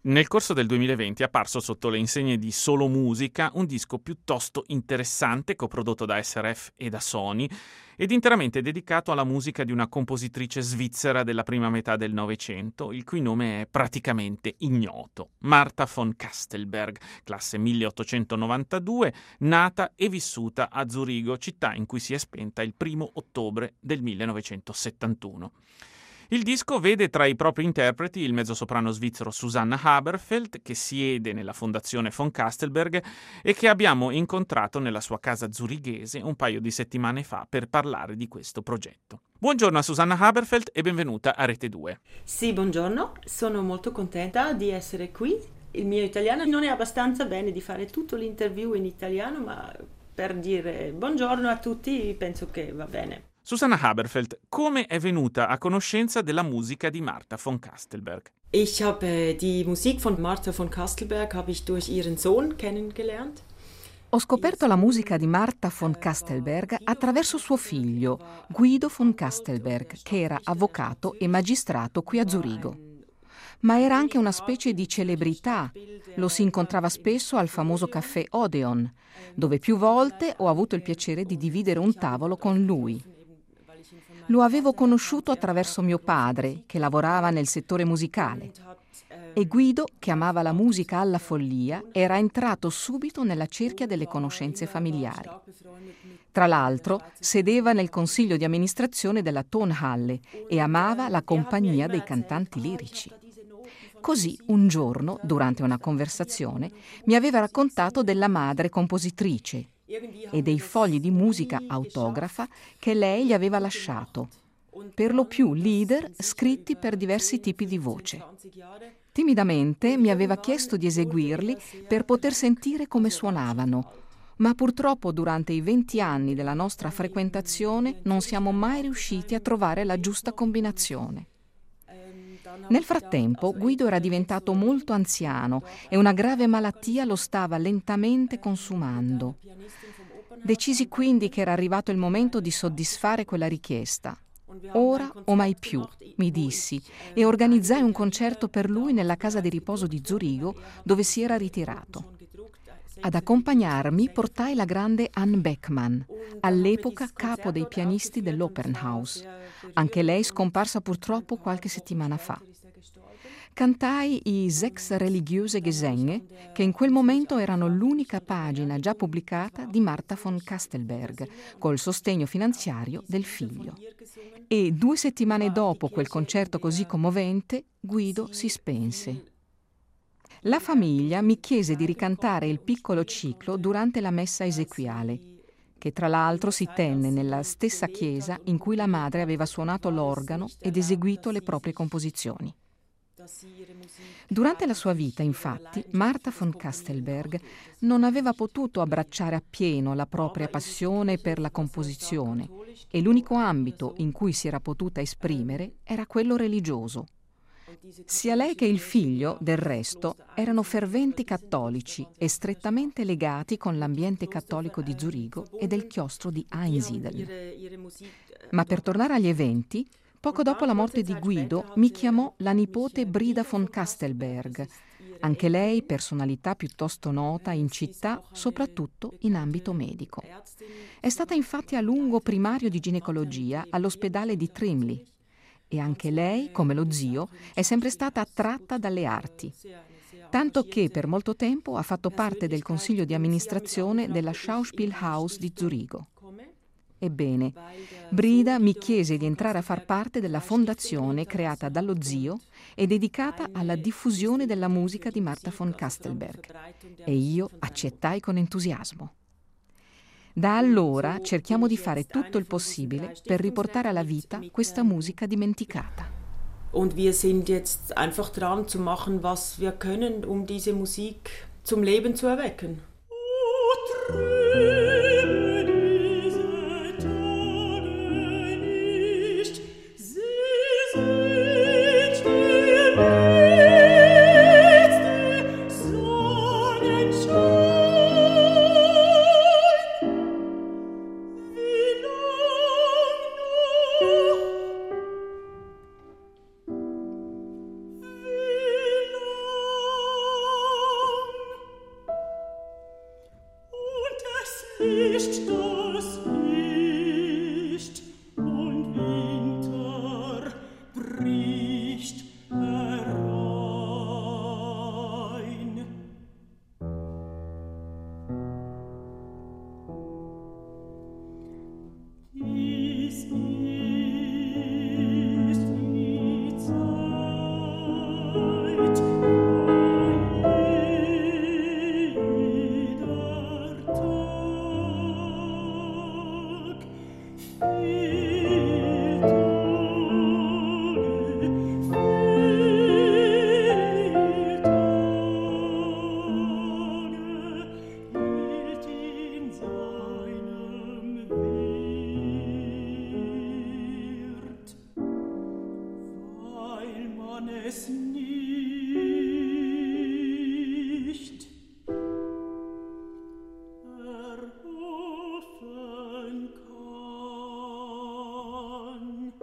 Nel corso del 2020 è apparso sotto le insegne di Solo Musica un disco piuttosto interessante coprodotto da SRF e da Sony ed interamente dedicato alla musica di una compositrice svizzera della prima metà del Novecento, il cui nome è praticamente ignoto. Martha von Kastelberg, classe 1892, nata e vissuta a Zurigo, città in cui si è spenta il 1° ottobre del 1971. Il disco vede tra i propri interpreti il mezzosoprano svizzero Susanna Haberfeld, che siede nella fondazione von Kastelberg e che abbiamo incontrato nella sua casa zurighese un paio di settimane fa per parlare di questo progetto. Buongiorno a Susanna Haberfeld e benvenuta a Rete 2. Sì, buongiorno, sono molto contenta di essere qui. Il mio italiano non è abbastanza bene di fare tutto l'interview in italiano, ma per dire buongiorno a tutti penso che va bene. Susanna Haberfeld, come è venuta a conoscenza della musica di Martha von Kastelberg? Ich habe die Musik von Martha von Kastelberg habe ich durch ihren Sohn kennengelernt. Ho scoperto la musica di Martha von Kastelberg attraverso suo figlio, Guido von Kastelberg, che era avvocato e magistrato qui a Zurigo. Ma era anche una specie di celebrità. Lo si incontrava spesso al famoso caffè Odeon, dove più volte ho avuto il piacere di dividere un tavolo con lui. Lo avevo conosciuto attraverso mio padre, che lavorava nel settore musicale. E Guido, che amava la musica alla follia, era entrato subito nella cerchia delle conoscenze familiari. Tra l'altro, sedeva nel consiglio di amministrazione della Tonhalle e amava la compagnia dei cantanti lirici. Così, un giorno, durante una conversazione, mi aveva raccontato della madre compositrice e dei fogli di musica autografa che lei gli aveva lasciato, per lo più leader scritti per diversi tipi di voce. Timidamente mi aveva chiesto di eseguirli per poter sentire come suonavano, ma purtroppo durante i 20 anni della nostra frequentazione non siamo mai riusciti a trovare la giusta combinazione. Nel frattempo Guido era diventato molto anziano e una grave malattia lo stava lentamente consumando. Decisi quindi che era arrivato il momento di soddisfare quella richiesta. Ora o mai più, mi dissi, e organizzai un concerto per lui nella casa di riposo di Zurigo, dove si era ritirato. Ad accompagnarmi portai la grande Anne Beckmann, all'epoca capo dei pianisti dell'Opernhaus. Anche lei scomparsa purtroppo qualche settimana fa. Cantai i Sechs religiöse Gesänge, che in quel momento erano l'unica pagina già pubblicata di Martha von Kastelberg, col sostegno finanziario del figlio. E 2 settimane dopo quel concerto così commovente, Guido si spense. La famiglia mi chiese di ricantare il piccolo ciclo durante la messa esequiale, che tra l'altro si tenne nella stessa chiesa in cui la madre aveva suonato l'organo ed eseguito le proprie composizioni. Durante la sua vita, infatti, Martha von Kastelberg non aveva potuto abbracciare appieno la propria passione per la composizione e l'unico ambito in cui si era potuta esprimere era quello religioso. Sia lei che il figlio, del resto, erano ferventi cattolici e strettamente legati con l'ambiente cattolico di Zurigo e del chiostro di Einsiedeln. Ma per tornare agli eventi, poco dopo la morte di Guido mi chiamò la nipote Brida von Kastelberg, anche lei personalità piuttosto nota in città, soprattutto in ambito medico. È stata infatti a lungo primario di ginecologia all'ospedale di Trimli e anche lei, come lo zio, è sempre stata attratta dalle arti, tanto che per molto tempo ha fatto parte del consiglio di amministrazione della Schauspielhaus di Zurigo. Ebbene, Brida mi chiese di entrare a far parte della fondazione creata dallo zio e dedicata alla diffusione della musica di Martha von Kastelberg, e io accettai con entusiasmo. Da allora cerchiamo di fare tutto il possibile per riportare alla vita questa musica dimenticata. Und wir sind jetzt einfach dran zu machen, was wir können, um diese Musik zum Leben zu erwecken. man es nicht erhoffen kann.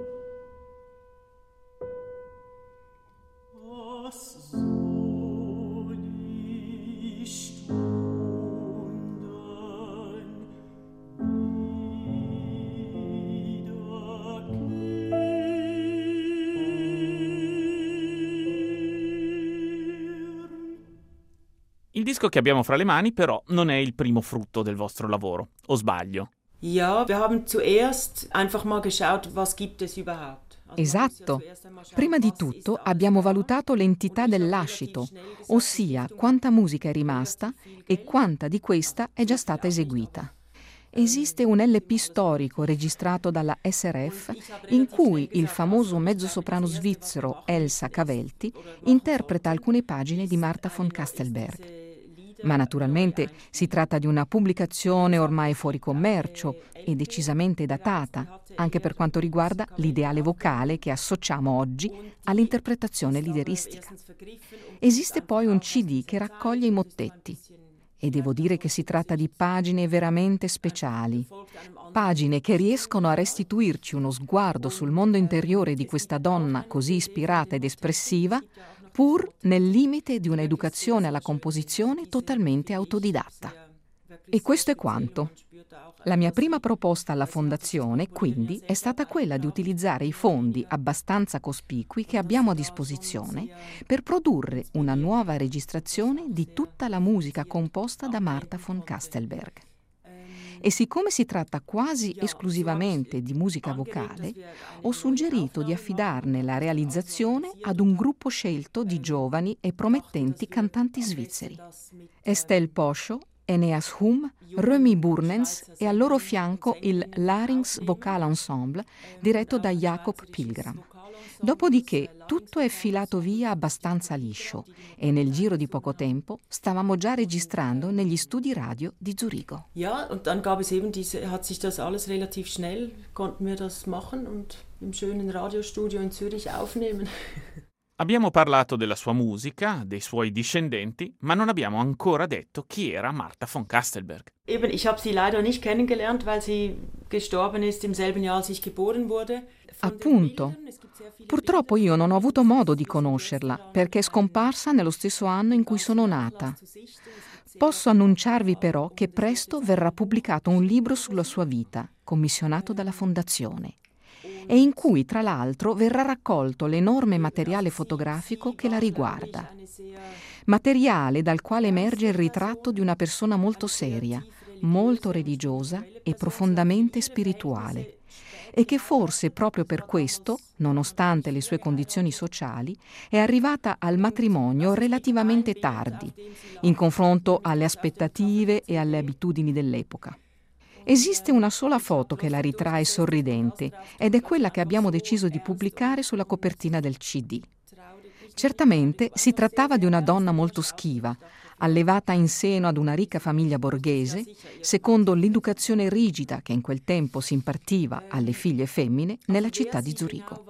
Was soll ich tun, Il disco che abbiamo fra le mani però non è il primo frutto del vostro lavoro, o sbaglio? Ja, wir haben zuerst einfach mal geschaut, was gibt es überhaupt. Esatto. Prima di tutto abbiamo valutato l'entità del lascito, ossia quanta musica è rimasta e quanta di questa è già stata eseguita. Esiste un LP storico registrato dalla SRF in cui il famoso mezzosoprano svizzero Elsa Cavelti interpreta alcune pagine di Martha von Kastelberg. Ma naturalmente si tratta di una pubblicazione ormai fuori commercio e decisamente datata, anche per quanto riguarda l'ideale vocale che associamo oggi all'interpretazione lideristica. Esiste poi un CD che raccoglie i mottetti. E devo dire che si tratta di pagine veramente speciali, pagine che riescono a restituirci uno sguardo sul mondo interiore di questa donna così ispirata ed espressiva, pur nel limite di un'educazione alla composizione totalmente autodidatta. E questo è quanto. La mia prima proposta alla Fondazione, quindi, è stata quella di utilizzare i fondi abbastanza cospicui che abbiamo a disposizione per produrre una nuova registrazione di tutta la musica composta da Martha von Kastelberg. E siccome si tratta quasi esclusivamente di musica vocale, ho suggerito di affidarne la realizzazione ad un gruppo scelto di giovani e promettenti cantanti svizzeri. Estelle Poscio, Eneas Hum, Remy Burnens e al loro fianco il Larynx Vocal Ensemble diretto da Jakob Pilgram. Dopodiché tutto è filato via abbastanza liscio e nel giro di poco tempo stavamo già registrando negli studi radio di Zurigo. Ja, und dann gab es eben hat sich das alles relativ schnell, konnten wir das machen und im schönen Radiostudio in Zürich aufnehmen. Abbiamo parlato della sua musica, dei suoi discendenti, ma non abbiamo ancora detto chi era Martha von Kastelberg. Eben, ich habe sie leider nicht kennengelernt, weil sie gestorben ist im selben Jahr, als ich geboren wurde. Appunto. Purtroppo io non ho avuto modo di conoscerla perché è scomparsa nello stesso anno in cui sono nata. Posso annunciarvi però che presto verrà pubblicato un libro sulla sua vita, commissionato dalla Fondazione, e in cui tra l'altro verrà raccolto l'enorme materiale fotografico che la riguarda. Materiale dal quale emerge il ritratto di una persona molto seria, molto religiosa e profondamente spirituale, e che forse proprio per questo, nonostante le sue condizioni sociali, è arrivata al matrimonio relativamente tardi, in confronto alle aspettative e alle abitudini dell'epoca. Esiste una sola foto che la ritrae sorridente ed è quella che abbiamo deciso di pubblicare sulla copertina del CD. Certamente si trattava di una donna molto schiva, allevata in seno ad una ricca famiglia borghese, secondo l'educazione rigida che in quel tempo si impartiva alle figlie femmine nella città di Zurigo.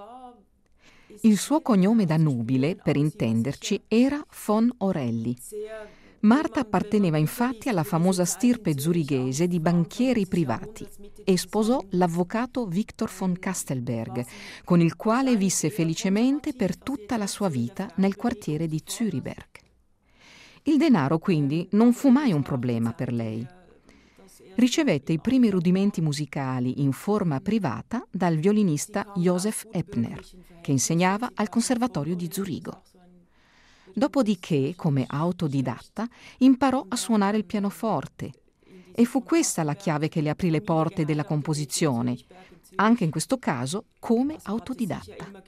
Il suo cognome da nubile, per intenderci, era von Orelli. Martha apparteneva infatti alla famosa stirpe zurighese di banchieri privati e sposò l'avvocato Victor von Kastelberg, con il quale visse felicemente per tutta la sua vita nel quartiere di Zürichberg. Il denaro quindi non fu mai un problema per lei. Ricevette i primi rudimenti musicali in forma privata dal violinista Josef Eppner, che insegnava al Conservatorio di Zurigo. Dopodiché, come autodidatta, imparò a suonare il pianoforte e fu questa la chiave che le aprì le porte della composizione, anche in questo caso come autodidatta.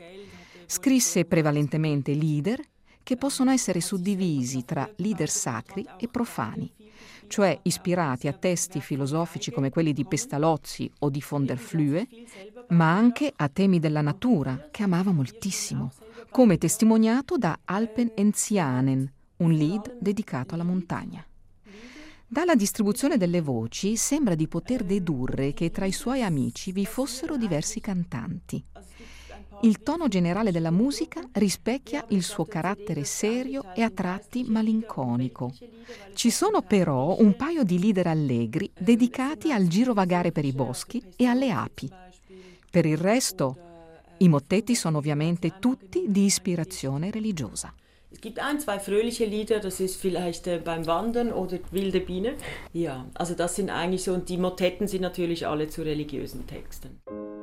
Scrisse prevalentemente lieder che possono essere suddivisi tra lieder sacri e profani, cioè ispirati a testi filosofici come quelli di Pestalozzi o di von der Flue, ma anche a temi della natura che amava moltissimo, come testimoniato da Alpen Enzianen, un lied dedicato alla montagna. Dalla distribuzione delle voci sembra di poter dedurre che tra i suoi amici vi fossero diversi cantanti. Il tono generale della musica rispecchia il suo carattere serio e a tratti malinconico. Ci sono però un paio di lieder allegri dedicati al girovagare per i boschi e alle api. Per il resto, i mottetti sono ovviamente tutti di ispirazione religiosa. Es gibt ein, zwei fröhliche Lieder, das ist vielleicht beim Wandern oder Wilde Biene. Ja, also das sind eigentlich so, und die Motetten sind natürlich alle zu religiösen Texten.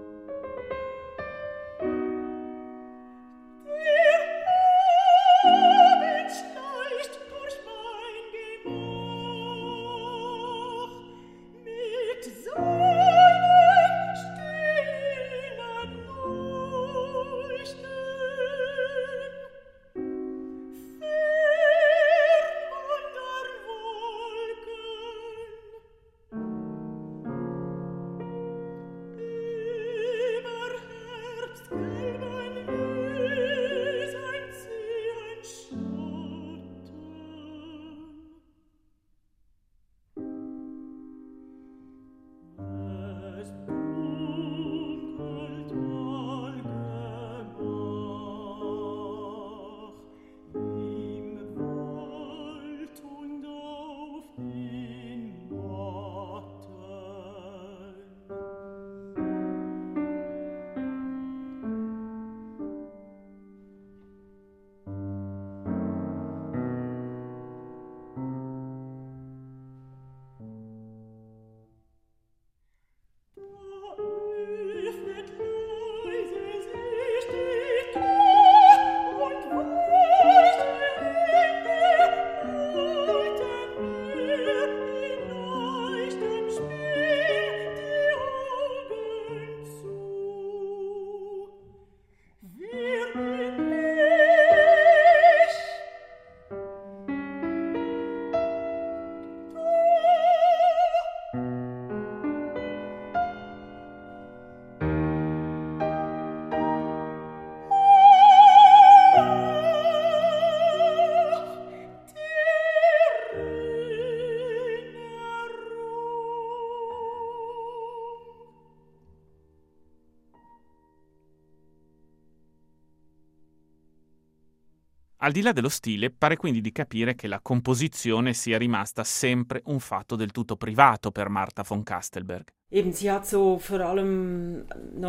Al di là dello stile, pare quindi di capire che la composizione sia rimasta sempre un fatto del tutto privato per Martha von Kastelberg. Eben, sie hat so vor allem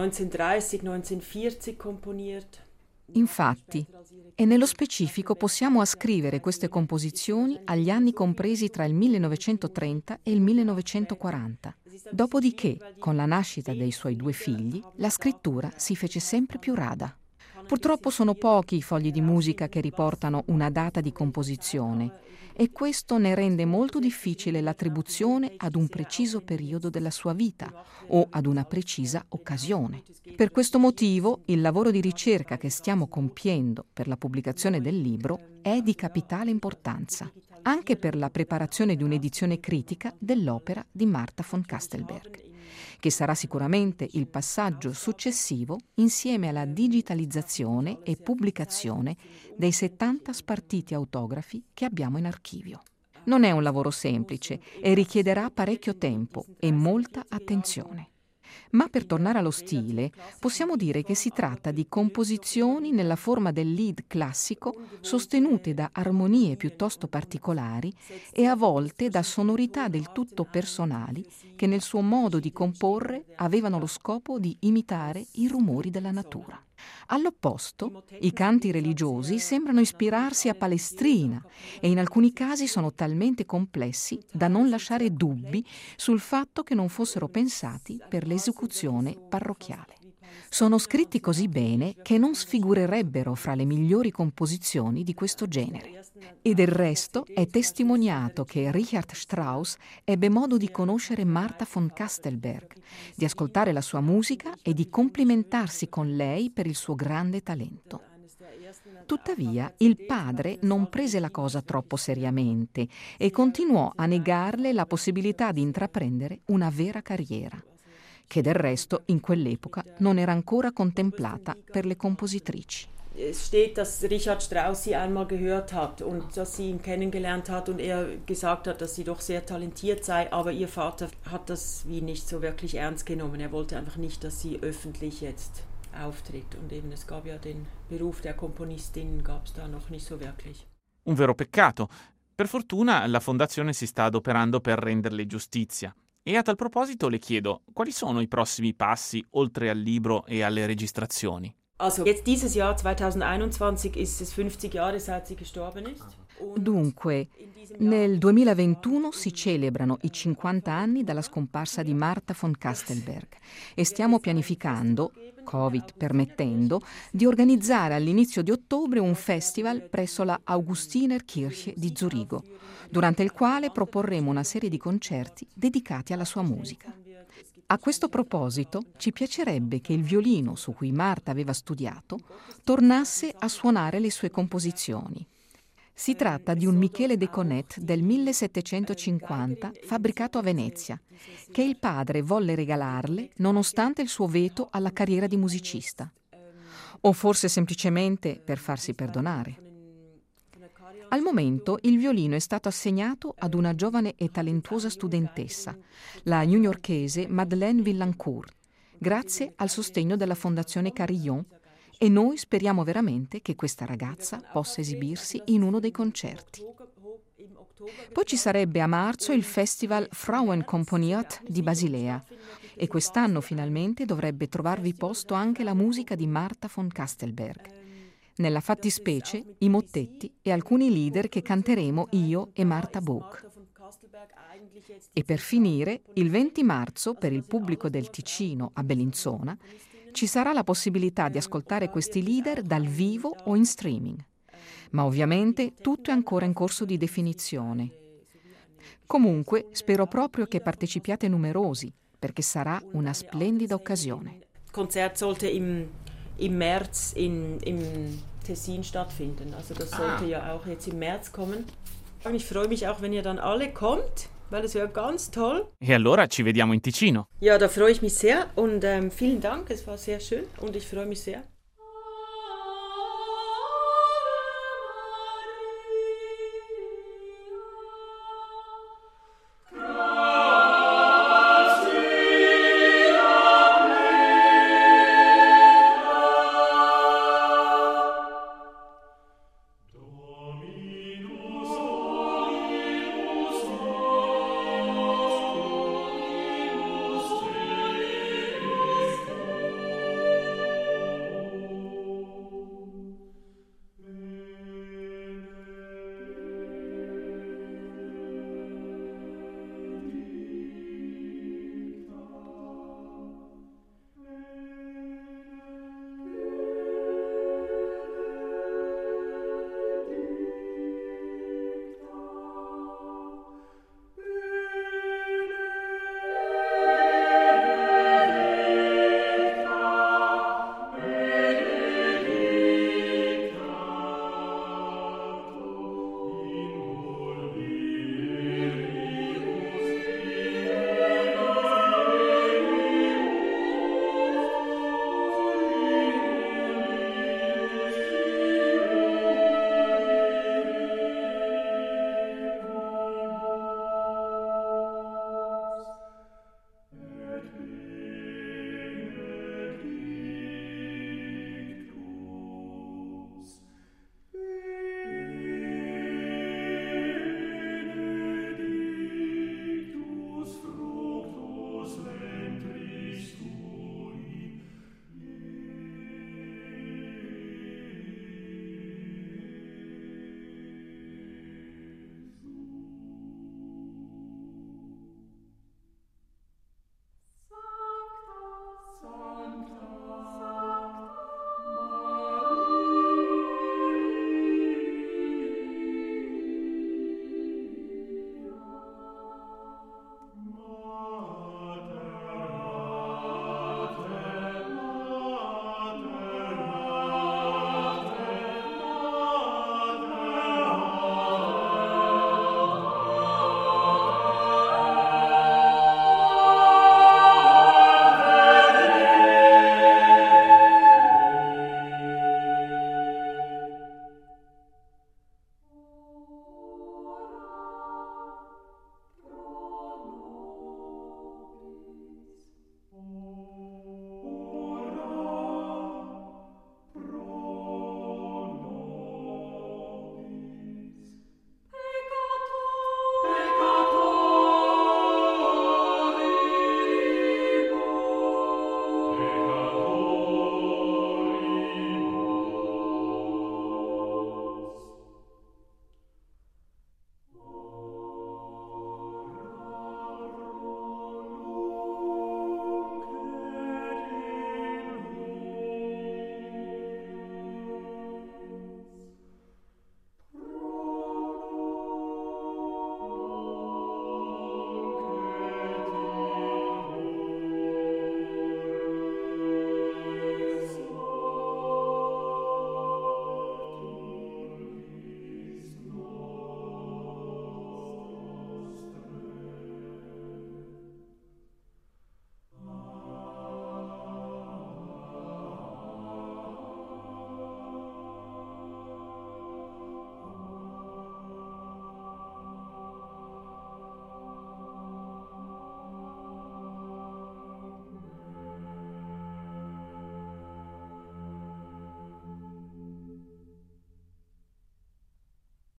1930, 1940 komponiert. Infatti, e nello specifico possiamo ascrivere queste composizioni agli anni compresi tra il 1930 e il 1940. Dopodiché, con la nascita dei suoi 2 figli, la scrittura si fece sempre più rada. Purtroppo sono pochi i fogli di musica che riportano una data di composizione e questo ne rende molto difficile l'attribuzione ad un preciso periodo della sua vita o ad una precisa occasione. Per questo motivo il lavoro di ricerca che stiamo compiendo per la pubblicazione del libro è di capitale importanza, anche per la preparazione di un'edizione critica dell'opera di Martha von Kastelberg, che sarà sicuramente il passaggio successivo insieme alla digitalizzazione e pubblicazione dei 70 spartiti autografi che abbiamo in archivio. Non è un lavoro semplice e richiederà parecchio tempo e molta attenzione. Ma per tornare allo stile, possiamo dire che si tratta di composizioni nella forma del lied classico sostenute da armonie piuttosto particolari e a volte da sonorità del tutto personali che nel suo modo di comporre avevano lo scopo di imitare i rumori della natura. All'opposto, i canti religiosi sembrano ispirarsi a Palestrina e in alcuni casi sono talmente complessi da non lasciare dubbi sul fatto che non fossero pensati per l'esecuzione parrocchiale. Sono scritti così bene che non sfigurerebbero fra le migliori composizioni di questo genere. E del resto è testimoniato che Richard Strauss ebbe modo di conoscere Martha von Kastelberg, di ascoltare la sua musica e di complimentarsi con lei per il suo grande talento. Tuttavia, il padre non prese la cosa troppo seriamente e continuò a negarle la possibilità di intraprendere una vera carriera, che del resto in quell'epoca non era ancora contemplata per le compositrici. Es steht, dass Richard Strauss sie einmal gehört hat und dass sie ihn kennengelernt hat und er gesagt hat, dass sie doch sehr talentiert sei, aber ihr Vater hat das wie nicht so wirklich ernst genommen. Er wollte einfach nicht, dass sie öffentlich jetzt auftritt. Und eben es gab ja den Beruf der Komponistin, gab es da noch nicht so wirklich. Un vero peccato. Per fortuna la fondazione si sta adoperando per renderle giustizia. E a tal proposito le chiedo, quali sono i prossimi passi oltre al libro e alle registrazioni? Also jetzt dieses Jahr 2021 ist es 50 Jahre seit sie gestorben ist. Dunque, nel 2021 si celebrano i 50 anni dalla scomparsa di Martha von Kastelberg e stiamo pianificando, Covid permettendo, di organizzare all'inizio di ottobre un festival presso la Augustinerkirche di Zurigo, durante il quale proporremo una serie di concerti dedicati alla sua musica. A questo proposito, ci piacerebbe che il violino su cui Martha aveva studiato tornasse a suonare le sue composizioni. Si tratta di un Michele de Conet del 1750 fabbricato a Venezia, che il padre volle regalarle nonostante il suo veto alla carriera di musicista. O forse semplicemente per farsi perdonare. Al momento il violino è stato assegnato ad una giovane e talentuosa studentessa, la newyorkese Madeleine Villancourt, grazie al sostegno della Fondazione Carillon, e noi speriamo veramente che questa ragazza possa esibirsi in uno dei concerti. Poi ci sarebbe a marzo il Festival Frauenkomponiert di Basilea e quest'anno finalmente dovrebbe trovarvi posto anche la musica di Martha von Kastelberg. Nella fattispecie i mottetti e alcuni lieder che canteremo io e Martha Book. E per finire, il 20 marzo, per il pubblico del Ticino a Bellinzona, ci sarà la possibilità di ascoltare questi leader dal vivo o in streaming. Ma ovviamente tutto è ancora in corso di definizione. Comunque spero proprio che partecipiate numerosi, perché sarà una splendida occasione. Il Konzert sollte im März im Tessin stattfinden. Also das sollte ja auch jetzt im März kommen. Ich freue mich auch, wenn ihr dann alle kommt. Weil das wäre ganz toll. E allora ci vediamo in Ticino. Ja, da freue ich mich sehr und vielen Dank, es war sehr schön und ich freue mich sehr.